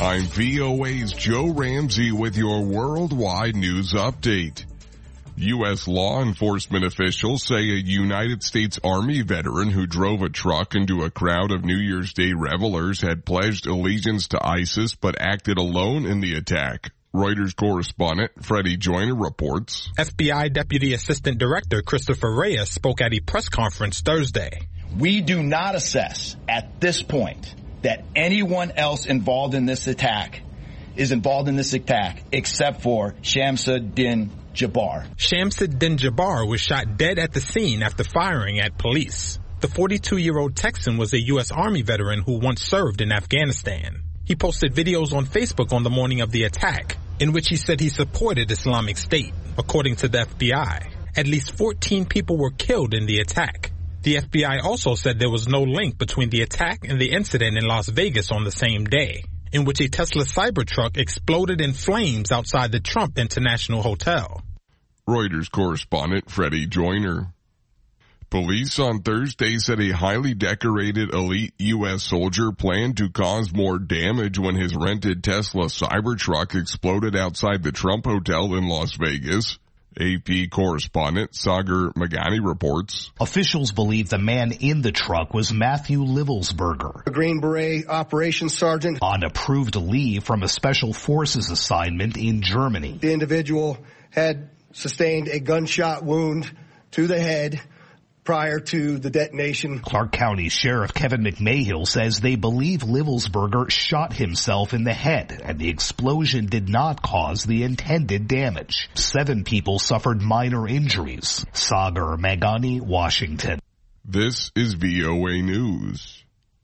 I'm VOA's Joe Ramsey with your worldwide news update. U.S. law enforcement officials say a United States Army veteran who drove a truck into a crowd of New Year's Day revelers had pledged allegiance to ISIS but acted alone in the attack. Reuters correspondent Freddie Joyner reports. FBI Deputy Assistant Director Christopher Reyes spoke at a press conference Thursday. We do not assess at this point that anyone else involved in this attack is involved in this attack except for Shamsuddin Jabbar. Shamsuddin Jabbar was shot dead at the scene after firing at police. The 42-year-old Texan was a U.S. Army veteran who once served in Afghanistan. He posted videos on Facebook on the morning of the attack, in which he said he supported Islamic State. According to the FBI, at least 14 people were killed in the attack. The FBI also said there was no link between the attack and the incident in Las Vegas on the same day, in which a Tesla Cybertruck exploded in flames outside the Trump International Hotel. Reuters correspondent Freddie Joyner. Police on Thursday said a highly decorated elite U.S. soldier planned to cause more damage when his rented Tesla Cybertruck exploded outside the Trump Hotel in Las Vegas. AP correspondent Sagar Magani reports. Officials believe the man in the truck was Matthew Livelsberger, a Green Beret operations sergeant on approved leave from a special forces assignment in Germany. The individual had sustained a gunshot wound to the head prior to the detonation. Clark County Sheriff Kevin McMahill says they believe Livelsberger shot himself in the head and the explosion did not cause the intended damage. 7 people suffered minor injuries. Sagar Magani, Washington. This is VOA News.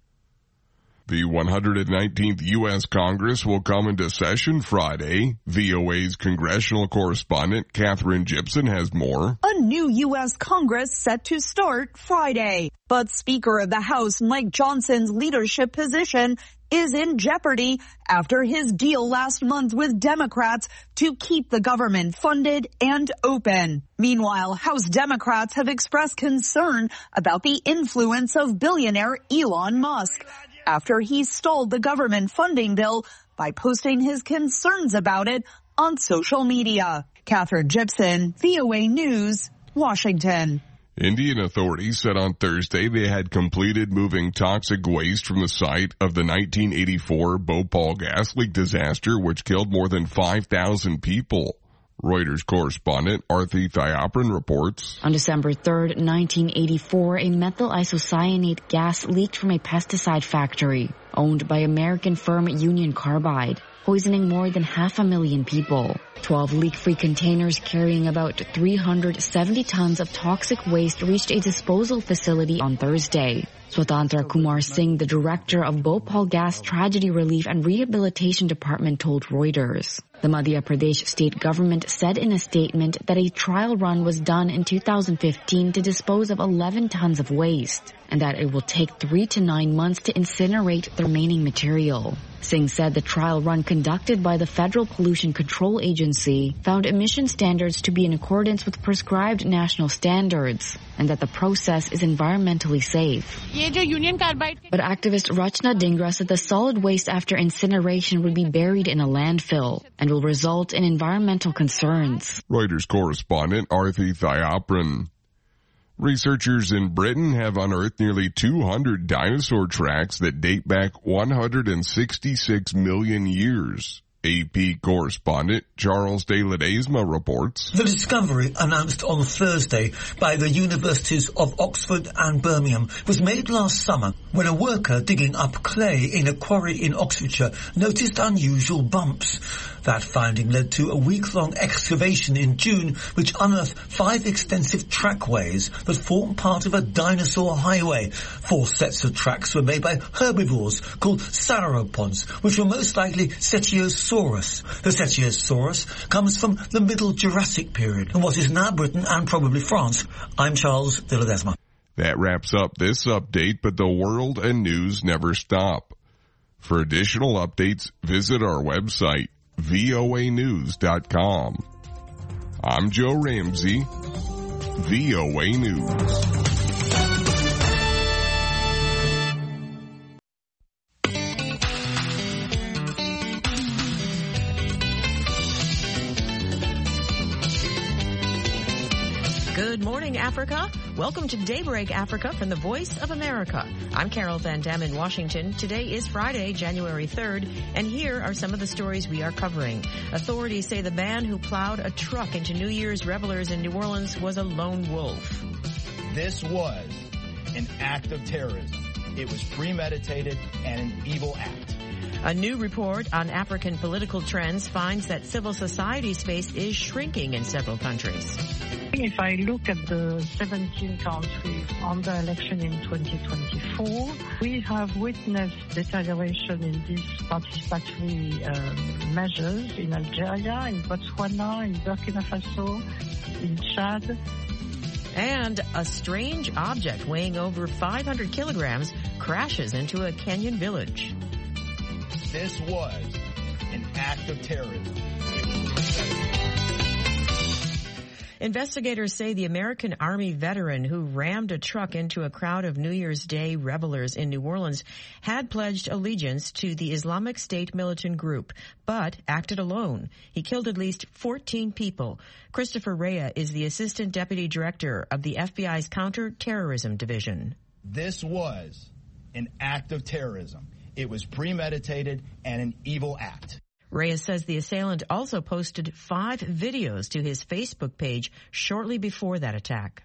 The 119th U.S. Congress will come into session Friday. VOA's congressional correspondent Catherine Gibson has more. A new U.S. Congress set to start Friday. But Speaker of the House Mike Johnson's leadership position is in jeopardy after his deal last month with Democrats to keep the government funded and open. Meanwhile, House Democrats have expressed concern about the influence of billionaire Elon Musk after he stalled the government funding bill by posting his concerns about it on social media. Catherine Gibson, VOA News, Washington. Indian authorities said on Thursday they had completed moving toxic waste from the site of the 1984 Bhopal gas leak disaster, which killed more than 5,000 people. Reuters correspondent Arthi Thiopran reports. On December 3rd, 1984, a methyl isocyanate gas leaked from a pesticide factory owned by American firm Union Carbide, poisoning more than 500,000 people. 12 leak-free containers carrying about 370 tons of toxic waste reached a disposal facility on Thursday. Swatantra Kumar Singh, the director of Bhopal Gas Tragedy Relief and Rehabilitation Department, told Reuters. The Madhya Pradesh state government said in a statement that a trial run was done in 2015 to dispose of 11 tons of waste, and that it will take 3 to 9 months to incinerate the remaining material. Singh said the trial run conducted by the Federal Pollution Control Agency found emission standards to be in accordance with prescribed national standards, and that the process is environmentally safe. But activist Rachna Dhingra said the solid waste after incineration would be buried in a landfill and will result in environmental concerns. Reuters correspondent Arthi Thiopran. Researchers in Britain have unearthed nearly 200 dinosaur tracks that date back 166 million years. AP correspondent Charles de Ledesma reports. The discovery, announced on Thursday by the universities of Oxford and Birmingham, was made last summer when a worker digging up clay in a quarry in Oxfordshire noticed unusual bumps. That finding led to a week-long excavation in June, which unearthed 5 extensive trackways that form part of a dinosaur highway. 4 sets of tracks were made by herbivores called sauropods, which were most likely Cetiosaurus. The Cetiosaurus comes from the Middle Jurassic period, in what is now Britain and probably France. I'm Charles de Ledesma. That wraps up this update, but the world and news never stop. For additional updates, visit our website, voanews.com. I'm Joe Ramsey, VOA News. Good morning, Africa. Welcome to Daybreak Africa from the Voice of America. I'm Carol Van Dam in Washington. Today is Friday, January 3rd, and here are some of the stories we are covering. Authorities say the man who plowed a truck into New Year's revelers in New Orleans was a lone wolf. This was an act of terrorism. It was premeditated and an evil act. A new report on African political trends finds that civil society space is shrinking in several countries. If I look at the 17 countries on the election in 2024, we have witnessed deterioration in these participatory measures in Algeria, in Botswana, in Burkina Faso, in Chad. And a strange object weighing over 500 kilograms crashes into a Kenyan village. This was an act of terrorism. Investigators say the American Army veteran who rammed a truck into a crowd of New Year's Day revelers in New Orleans had pledged allegiance to the Islamic State militant group, but acted alone. He killed at least 14 people. Christopher Rea is the Assistant Deputy Director of the FBI's Counterterrorism Division. This was an act of terrorism. It was premeditated and an evil act. Reyes says the assailant also posted 5 videos to his Facebook page shortly before that attack.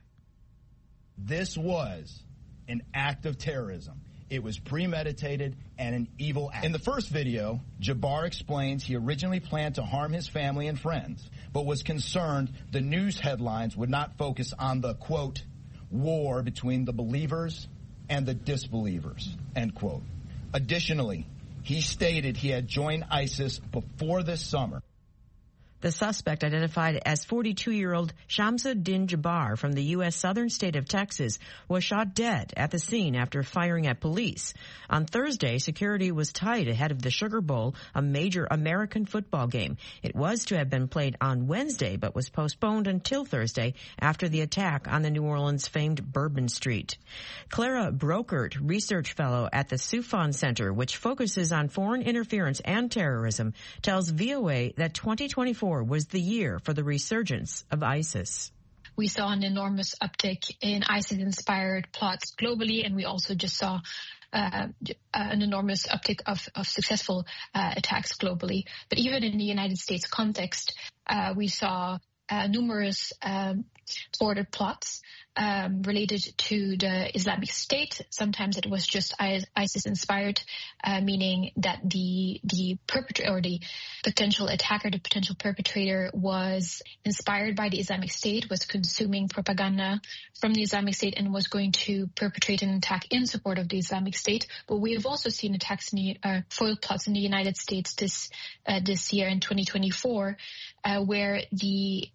This was an act of terrorism. It was premeditated and an evil act. In the first video, Jabbar explains he originally planned to harm his family and friends, but was concerned the news headlines would not focus on the, quote, war between the believers and the disbelievers, end quote. Additionally, he stated he had joined ISIS before this summer. The suspect, identified as 42-year-old Shamsuddin Jabbar from the U.S. southern state of Texas, was shot dead at the scene after firing at police. On Thursday, security was tight ahead of the Sugar Bowl, a major American football game. It was to have been played on Wednesday, but was postponed until Thursday after the attack on the New Orleans famed Bourbon Street. Clara Brokert, research fellow at the Soufan Center, which focuses on foreign interference and terrorism, tells VOA that 2024 was the year for the resurgence of ISIS. We saw an enormous uptick in ISIS-inspired plots globally, and we also just saw an enormous uptick of successful attacks globally. But even in the United States context, we saw numerous thwarted plots related to the Islamic State. Sometimes it was just ISIS-inspired, meaning that the perpetrator or the potential attacker, the potential perpetrator, was inspired by the Islamic State, was consuming propaganda from the Islamic State, and was going to perpetrate an attack in support of the Islamic State. But we have also seen attacks in foiled plots in the United States this year in 2024, where the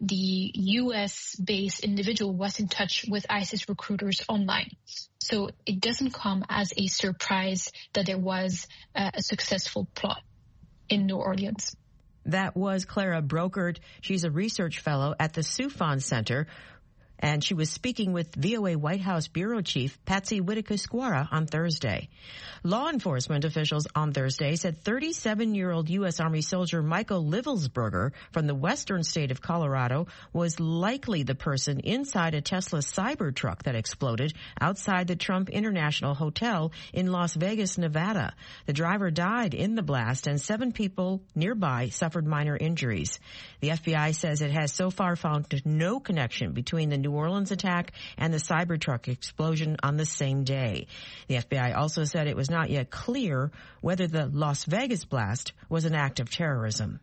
U.S.-based individual was in touch with ISIS recruiters online. So it doesn't come as a surprise that there was a successful plot in New Orleans. That was Clara Brokert. She's a research fellow at the Soufan Center, and she was speaking with VOA White House Bureau Chief Patsy Widakuswara on Thursday. Law enforcement officials on Thursday said 37-year-old U.S. Army soldier Michael Livelsberger from the western state of Colorado was likely the person inside a Tesla Cybertruck that exploded outside the Trump International Hotel in Las Vegas, Nevada. The driver died in the blast, and 7 people nearby suffered minor injuries. The FBI says it has so far found no connection between the New Orleans attack and the Cybertruck explosion on the same day. The FBI also said it was not yet clear whether the Las Vegas blast was an act of terrorism.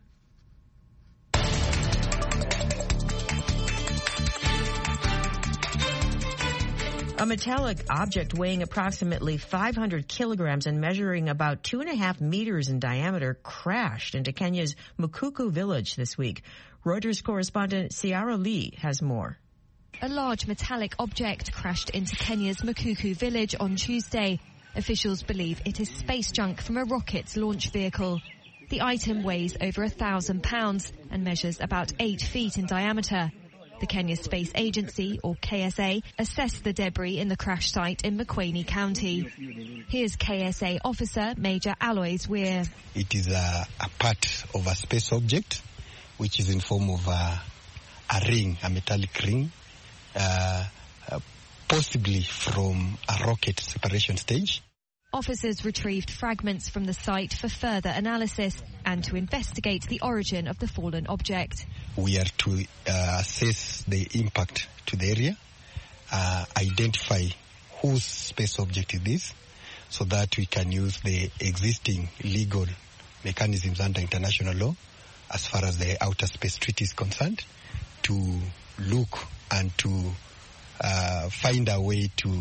A metallic object weighing approximately 500 kilograms and measuring about 2.5 meters in diameter crashed into Kenya's Mukuku village this week. Reuters correspondent Ciara Lee has more. A large metallic object crashed into Kenya's Mukuku village on Tuesday. Officials believe it is space junk from a rocket launch vehicle. The item weighs over 1,000 pounds and measures about 8 feet in diameter. The Kenya Space Agency, or KSA, assessed the debris in the crash site in Makueni County. Here's KSA officer Major Alois Weir. It is a part of a space object, which is in form of a ring, a metallic ring, possibly from a rocket separation stage. Officers retrieved fragments from the site for further analysis and to investigate the origin of the fallen object. We are to assess the impact to the area, identify whose space object it is, so that we can use the existing legal mechanisms under international law as far as the Outer Space Treaty is concerned, to look and to find a way to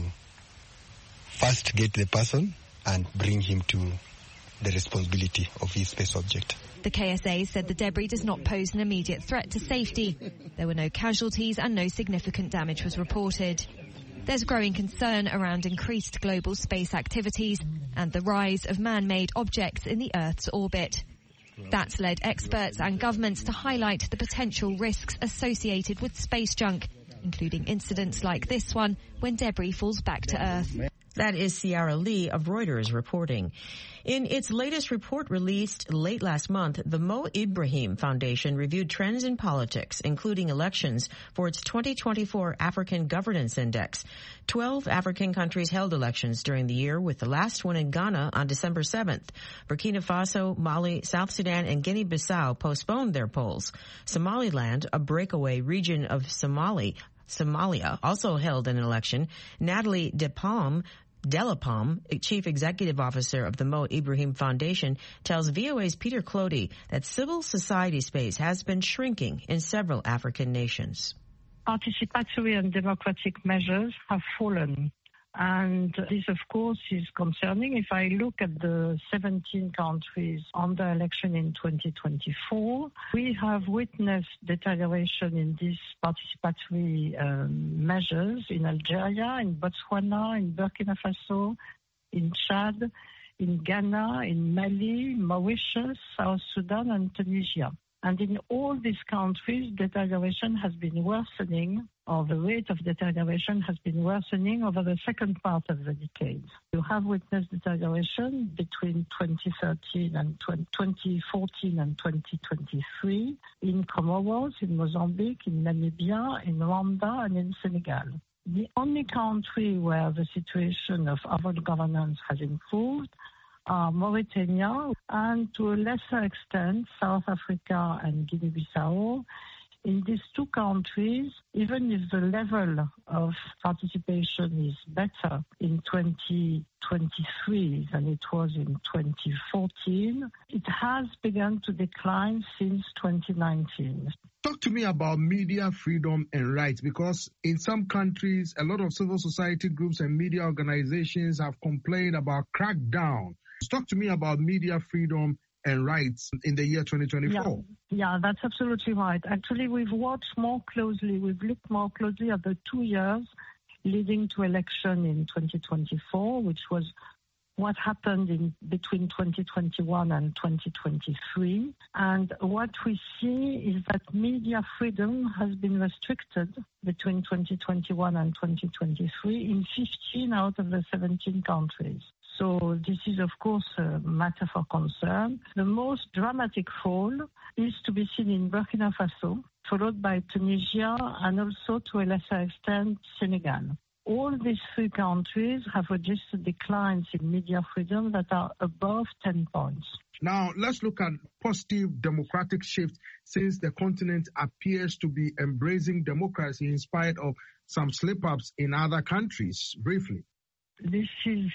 first get the person and bring him to the responsibility of his space object. The KSA said the debris does not pose an immediate threat to safety. There were no casualties and no significant damage was reported. There's growing concern around increased global space activities and the rise of man-made objects in the Earth's orbit. That's led experts and governments to highlight the potential risks associated with space junk, including incidents like this one when debris falls back to Earth. That is Ciara Lee of Reuters reporting. In its latest report released late last month, the Mo Ibrahim Foundation reviewed trends in politics, including elections, for its 2024 African Governance Index. 12 African countries held elections during the year, with the last one in Ghana on December 7th. Burkina Faso, Mali, South Sudan, and Guinea-Bissau postponed their polls. Somaliland, a breakaway region of Somalia, also held an election. Natalie Delapalme, Chief Executive Officer of the Mo Ibrahim Foundation, tells VOA's Peter Clody that civil society space has been shrinking in several African nations. Participatory and democratic measures have fallen. And this, of course, is concerning. If I look at the 17 countries under election in 2024, we have witnessed deterioration in these participatory measures in Algeria, in Botswana, in Burkina Faso, in Chad, in Ghana, in Mali, Mauritius, South Sudan, and Tunisia. And in all these countries, deterioration has been worsening, or the rate of deterioration has been worsening over the second part of the decade. You have witnessed deterioration between 2014 and 2023 in Comoros, in Mozambique, in Namibia, in Rwanda, and in Senegal. The only country where the situation of overall governance has improved Mauritania, and to a lesser extent, South Africa and Guinea-Bissau. In these two countries, even if the level of participation is better in 2023 than it was in 2014, it has begun to decline since 2019. Talk to me about media freedom and rights, because in some countries, a lot of civil society groups and media organizations have complained about crackdown. Talk to me about media freedom and rights in the year 2024. Yeah, that's absolutely right. Actually, we've looked more closely at the 2 years leading to election in 2024, which was what happened between 2021 and 2023. And what we see is that media freedom has been restricted between 2021 and 2023 in 15 out of the 17 countries. So this is, of course, a matter for concern. The most dramatic fall is to be seen in Burkina Faso, followed by Tunisia, and also, to a lesser extent, Senegal. All these three countries have registered declines in media freedom that are above 10 points. Now, let's look at positive democratic shift since the continent appears to be embracing democracy in spite of some slip-ups in other countries. Briefly. This is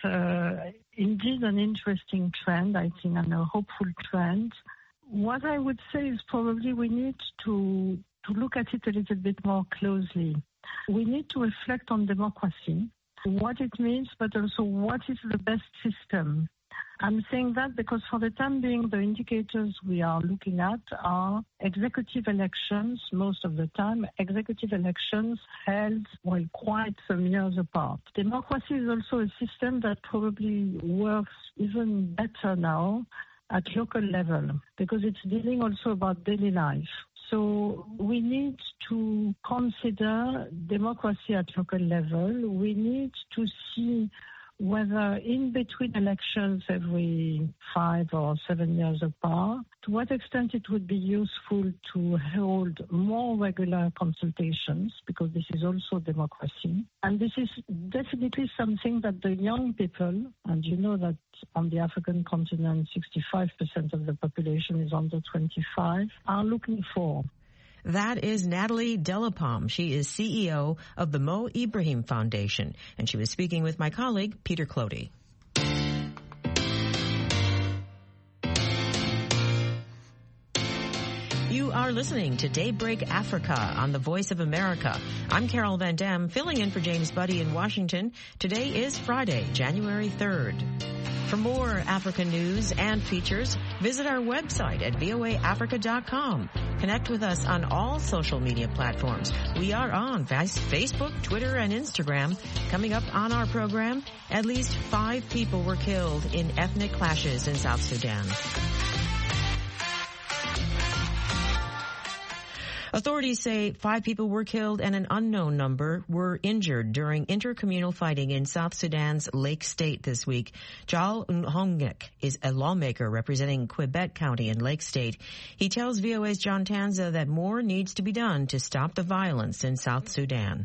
indeed an interesting trend, I think, and a hopeful trend. What I would say is probably we need to look at it a little bit more closely. We need to reflect on democracy, what it means, but also what is the best system. I'm saying that because for the time being, the indicators we are looking at are executive elections, most of the time, executive elections held quite some years apart. Democracy is also a system that probably works even better now at local level, because it's dealing also about daily life. So we need to consider democracy at local level. We need to see whether in between elections every 5 or 7 years apart, to what extent it would be useful to hold more regular consultations, because this is also democracy. And this is definitely something that the young people, and you know that on the African continent, 65% of the population is under 25, are looking for. That is Natalie Delapalme. She is CEO of the Mo Ibrahim Foundation, and she was speaking with my colleague, Peter Clody. You are listening to Daybreak Africa on the Voice of America. I'm Carol Van Dam, filling in for James Buddy in Washington. Today is Friday, January 3rd. For more African news and features, visit our website at voaafrica.com. Connect with us on all social media platforms. We are on Facebook, Twitter, and Instagram. Coming up on our program, at least 5 people were killed in ethnic clashes in South Sudan. Authorities say 5 people were killed and an unknown number were injured during intercommunal fighting in South Sudan's Lake State this week. Jal Nhongek is a lawmaker representing Quebec County in Lake State. He tells VOA's John Tanza that more needs to be done to stop the violence in South Sudan.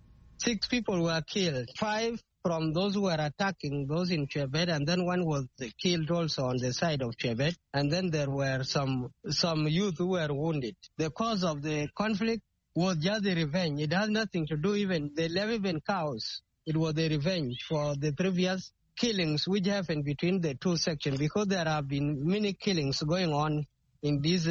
6 people were killed, 5 from those who were attacking those in Chebet, and then 1 was killed also on the side of Chebet, and then there were some youth who were wounded. The cause of the conflict was just the revenge. It has nothing to do they left even cows. It was the revenge for the previous killings which happened between the 2 sections, because there have been many killings going on in this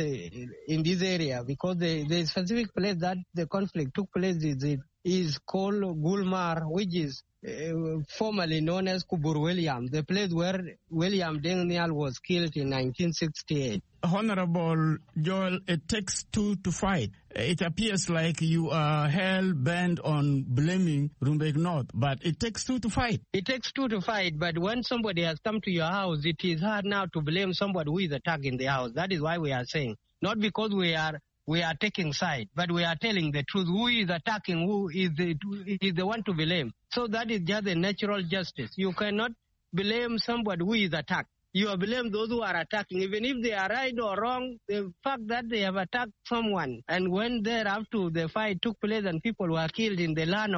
area, because the specific place that the conflict took place is called Gulmar, which is formerly known as Kubur William, the place where William Daniel was killed in 1968. Honorable Joel, it takes 2 to fight. It appears like you are hell-bent on blaming Rumbek North, but it takes 2 to fight. It takes 2 to fight, but when somebody has come to your house, it is hard now to blame somebody who is attacking the house. That is why we are saying, not because we are taking side, but we are telling the truth. Who is attacking, who is the one to blame. So that is just a natural justice. You cannot blame somebody who is attacked. You blame those who are attacking, even if they are right or wrong. The fact that they have attacked someone, and when thereafter the fight took place and people were killed in the land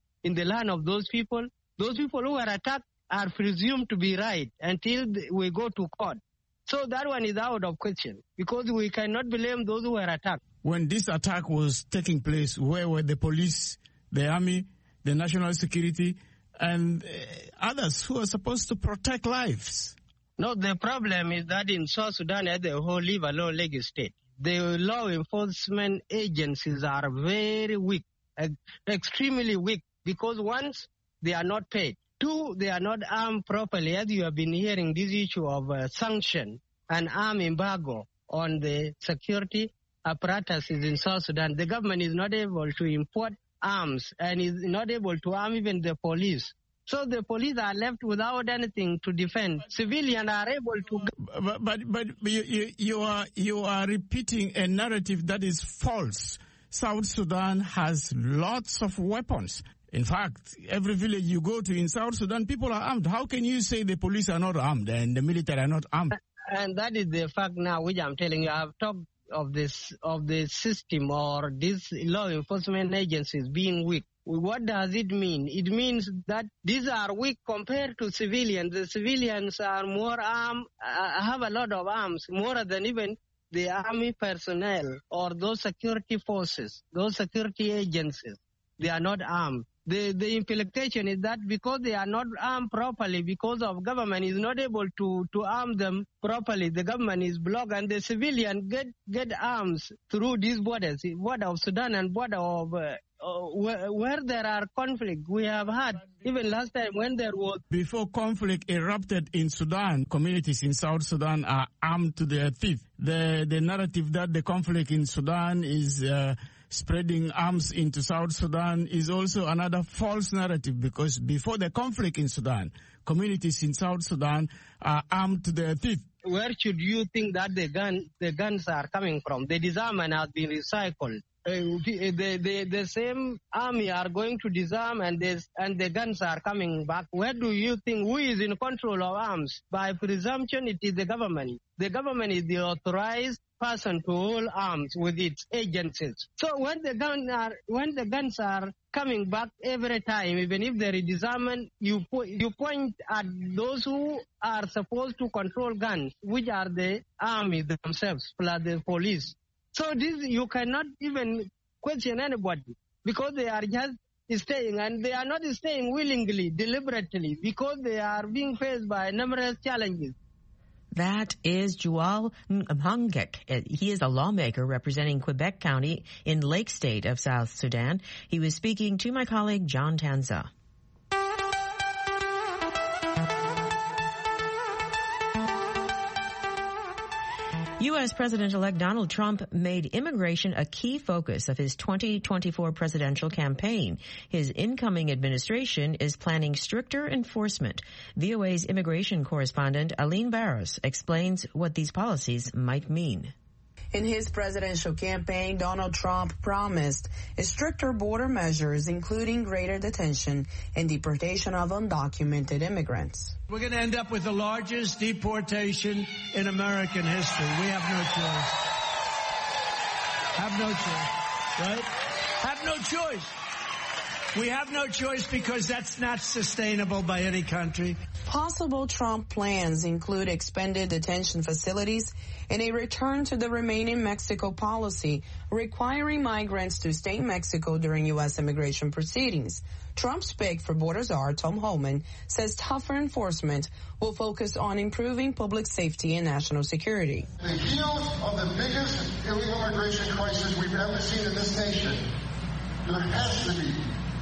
of those people who were attacked are presumed to be right until we go to court. So that one is out of question, because we cannot blame those who were attacked. When this attack was taking place, where were the police, the army, the national security, and others who are supposed to protect lives? No, the problem is that in South Sudan as a whole, leave alone Lake State, the law enforcement agencies are very weak, extremely weak, because once, they are not paid. 2, they are not armed properly, as you have been hearing this issue of sanction and arm embargo on the security apparatuses in South Sudan. The government is not able to import arms and is not able to arm even the police. So the police are left without anything to defend. Civilians are able to... But you are repeating a narrative that is false. South Sudan has lots of weapons. In fact, every village you go to in South Sudan, people are armed. How can you say the police are not armed and the military are not armed? And that is the fact now which I'm telling you. I have talked of the system or these law enforcement agencies being weak. What does it mean? It means that these are weak compared to civilians. The civilians are more armed, have a lot of arms, more than even the army personnel or those security forces, those security agencies. They are not armed. The implication is that because they are not armed properly, because of government is not able to arm them properly, the government is blocked, and the civilian get arms through these borders, border of Sudan and border of where there are conflict. We have had, even last time when there was... Before conflict erupted in Sudan, communities in South Sudan are armed to their teeth. The narrative that the conflict in Sudan is... spreading arms into South Sudan is also another false narrative, because before the conflict in Sudan, communities in South Sudan are armed to their teeth. Where should you think that the guns are coming from? The disarmament has been recycled. the same army are going to disarm and the guns are coming back. Where do you think who is in control of arms? By presumption, it is the government. The government is the authorized person to hold arms with its agencies. So when the guns are coming back every time, even if there is disarmament, you point at those who are supposed to control guns, which are the army themselves, plus the police. So this you cannot even question anybody because they are just staying, and they are not staying willingly, deliberately, because they are being faced by numerous challenges. That is Joel Mhangek. He is a lawmaker representing Quebec County in Lake State of South Sudan. He was speaking to my colleague John Tanza. U.S. President-elect Donald Trump made immigration a key focus of his 2024 presidential campaign. His incoming administration is planning stricter enforcement. VOA's immigration correspondent Aline Barros explains what these policies might mean. In his presidential campaign, Donald Trump promised stricter border measures, including greater detention and deportation of undocumented immigrants. We're going to end up with the largest deportation in American history. We have no choice. Have no choice, right? Have no choice. We have no choice because that's not sustainable by any country. Possible Trump plans include expanded detention facilities and a return to the Remain in Mexico policy, requiring migrants to stay in Mexico during U.S. immigration proceedings. Trump's pick for border czar, Tom Homan, says tougher enforcement will focus on improving public safety and national security. The heels of the biggest illegal immigration crisis we've ever seen in this nation, there has to be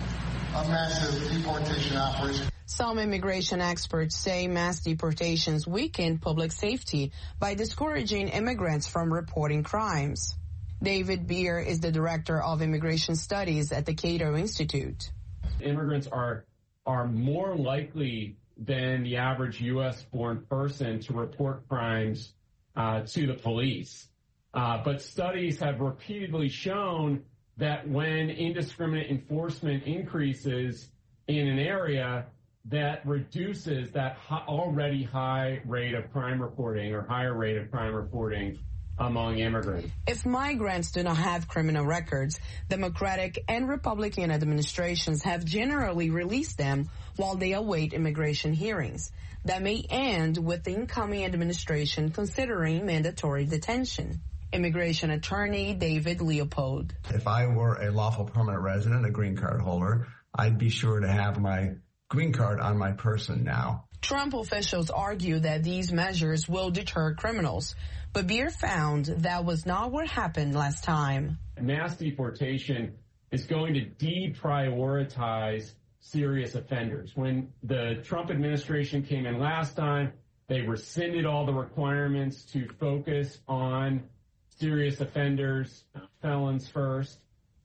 a massive deportation operation. Some immigration experts say mass deportations weaken public safety by discouraging immigrants from reporting crimes. David Beer is the director of immigration studies at the Cato Institute. Immigrants are more likely than the average U.S.-born person to report crimes to the police. But studies have repeatedly shown that when indiscriminate enforcement increases in an area, that reduces that already high rate of crime reporting or higher rate of crime reporting among immigrants. If migrants do not have criminal records, Democratic and Republican administrations have generally released them while they await immigration hearings. That may end with the incoming administration considering mandatory detention. Immigration attorney David Leopold. If I were a lawful permanent resident, a green card holder, I'd be sure to have my green card on my person now. Trump officials argue that these measures will deter criminals, but Beer found that was not what happened last time. Mass deportation is going to deprioritize serious offenders. When the Trump administration came in last time, they rescinded all the requirements to focus on serious offenders, felons first,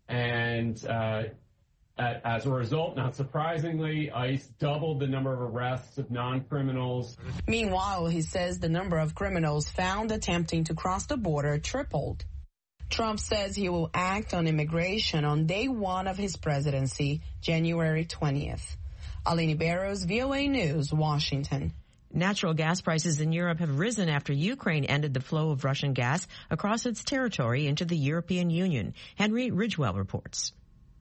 and as a result, not surprisingly, ICE doubled the number of arrests of non-criminals. Meanwhile, he says the number of criminals found attempting to cross the border tripled. Trump says he will act on immigration on day one of his presidency, January 20th. Aline Barros, VOA News, Washington. Natural gas prices in Europe have risen after Ukraine ended the flow of Russian gas across its territory into the European Union. Henry Ridgewell reports.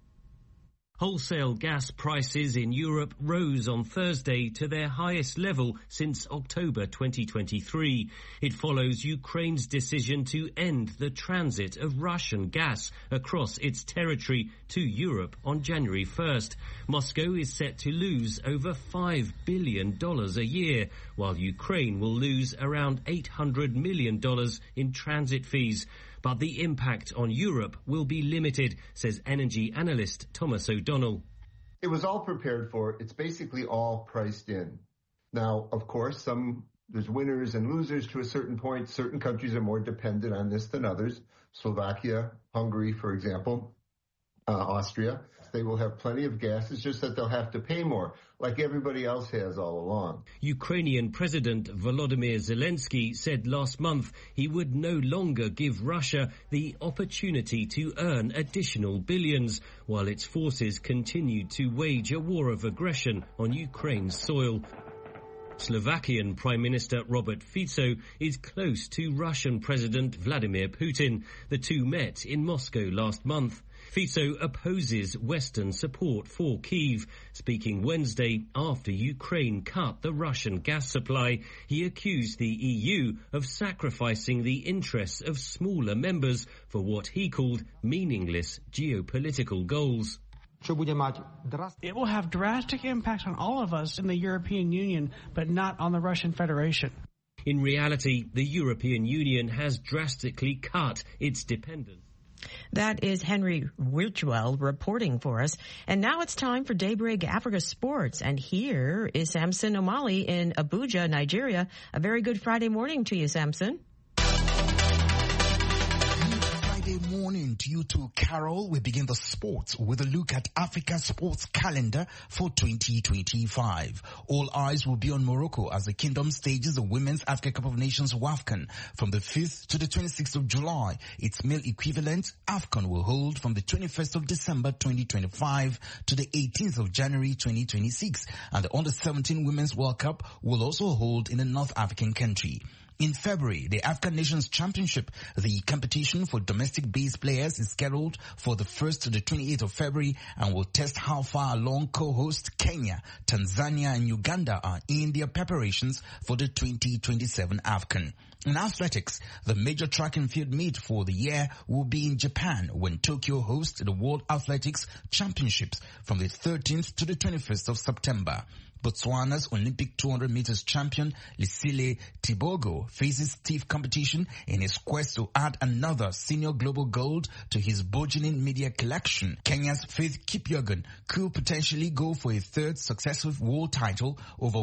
Wholesale gas prices in Europe rose on Thursday to their highest level since October 2023. It follows Ukraine's decision to end the transit of Russian gas across its territory to Europe on January 1st. Moscow is set to lose over $5 billion a year, while Ukraine will lose around $800 million in transit fees. But the impact on Europe will be limited, says energy analyst Thomas O'Donnell. It was all prepared for. It's basically all priced in. Now, of course, there's winners and losers to a certain point. Certain countries are more dependent on this than others. Slovakia, Hungary, for example, Austria. They will have plenty of gas. It's just that they'll have to pay more, like everybody else has all along. Ukrainian President Volodymyr Zelensky said last month he would no longer give Russia the opportunity to earn additional billions, while its forces continued to wage a war of aggression on Ukraine's soil. Slovakian Prime Minister Robert Fico is close to Russian President Vladimir Putin. The two met in Moscow last month. Fico opposes Western support for Kyiv. Speaking Wednesday after Ukraine cut the Russian gas supply, he accused the EU of sacrificing the interests of smaller members for what he called meaningless geopolitical goals. It will have drastic impact on all of us in the European Union, but not on the Russian Federation. In reality, the European Union has drastically cut its dependence. That is Henry Ridgewell reporting for us. And now it's time for Daybreak Africa Sports. And here is Samson Omali in Abuja, Nigeria. A very good Friday morning to you, Samson. Morning to you too, Carol. We begin the sports with a look at Africa's sports calendar for 2025. All eyes will be on Morocco as the kingdom stages the Women's Africa Cup of Nations WAFCON from the 5th to the 26th of July. Its male equivalent, AFCON, will hold from the 21st of December 2025 to the 18th of January 2026. And the Under-17 Women's World Cup will also hold in a North African country. In February, the African Nations Championship, the competition for domestic-based players, is scheduled for the 1st to the 28th of February and will test how far along co-hosts Kenya, Tanzania and Uganda are in their preparations for the 2027 AFCON. In athletics, the major track and field meet for the year will be in Japan when Tokyo hosts the World Athletics Championships from the 13th to the 21st of September. Botswana's Olympic 200 meters champion Lisile Tibogo faces stiff competition in his quest to add another senior global gold to his burgeoning media collection. Kenya's Faith Kipyegon could potentially go for a third successive world title over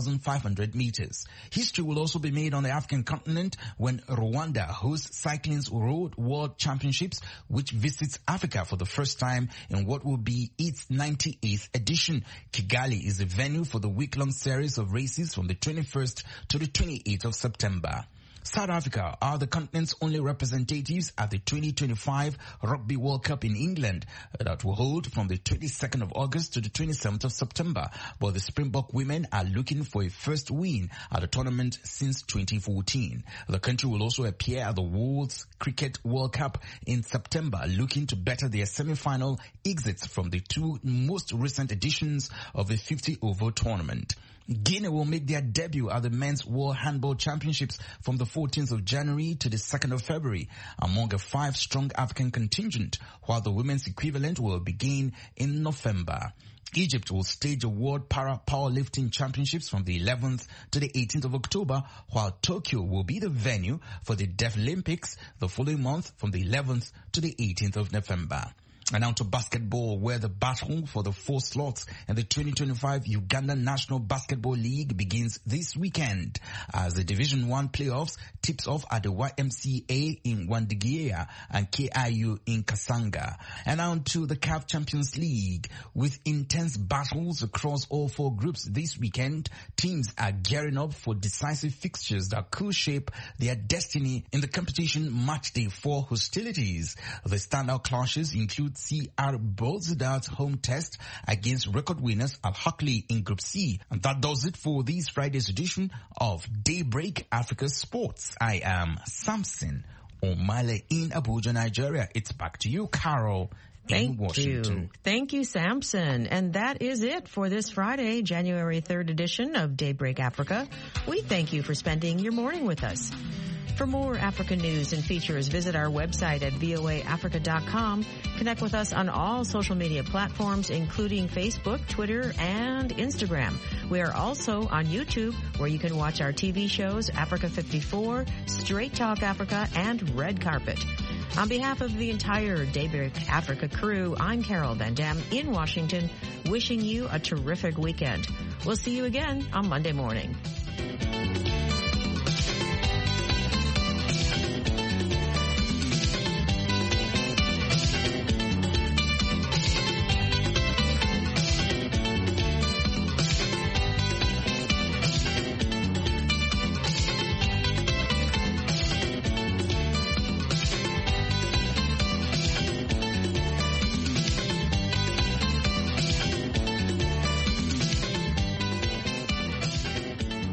1,500 meters. History will also be made on the African continent when Rwanda hosts Cycling's Road World Championships, which visits Africa for the first time in what will be its 98th edition. Kigali is the venue for the week-long series of races from the 21st to the 28th of September. South Africa are the continent's only representatives at the 2025 Rugby World Cup in England that will hold from the 22nd of August to the 27th of September. But the Springbok women are looking for a first win at the tournament since 2014. The country will also appear at the World's Cricket World Cup in September, looking to better their semi-final exits from the two most recent editions of the 50-over tournament. Guinea will make their debut at the Men's World Handball Championships from the 14th of January to the 2nd of February among a 5-strong African contingent, while the women's equivalent will begin in November. Egypt will stage the World Powerlifting Championships from the 11th to the 18th of October, while Tokyo will be the venue for the Deaflympics the following month from the 11th to the 18th of November. And now to basketball, where the battle for the 4 slots in the 2025 Uganda National Basketball League begins this weekend as the Division 1 playoffs tips off at the YMCA in Wandigia and KIU in Kasanga. And now to the CAF Champions League. With intense battles across all 4 groups this weekend, teams are gearing up for decisive fixtures that could shape their destiny in the competition matchday 4 hostilities. The standout clashes include CR Belouizdad's home test against record winners Al Ahly in Group C. And that does it for this Friday's edition of Daybreak Africa Sports. I am Samson Omale in Abuja, Nigeria. It's back to you, Carol. Thank you. Thank you, Samson. And that is it for this Friday, January 3rd edition of Daybreak Africa. We thank you for spending your morning with us. For more African news and features, visit our website at voaafrica.com. Connect with us on all social media platforms, including Facebook, Twitter, and Instagram. We are also on YouTube, where you can watch our TV shows, Africa 54, Straight Talk Africa, and Red Carpet. On behalf of the entire Daybreak Africa crew, I'm Carol Van Dam in Washington, wishing you a terrific weekend. We'll see you again on Monday morning.